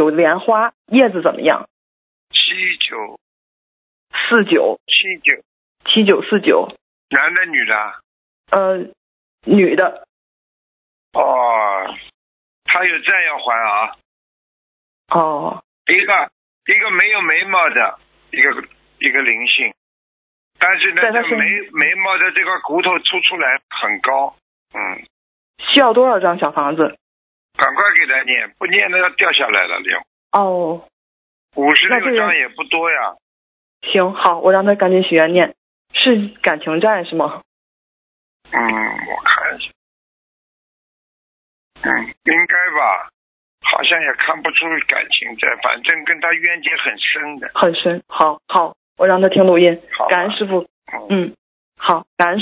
有莲花，叶子怎么样？7949，7949， 男的女的？ 女的。 哦，他有债要还啊。 哦， 一个没有眉毛的一个灵性，但是呢，这眉毛的这个骨头出来很高。 需要多少张小房子？ 赶快给他念，不念那要掉下来了。 哦 ，56张也不多呀。 行，好，我让他赶紧许愿念。是感情债是吗？ 我看一下。应该吧，好像也看不出感情债，反正跟他冤结很深的。 很深，好，我让他听录音。感恩师父。 好， 感恩。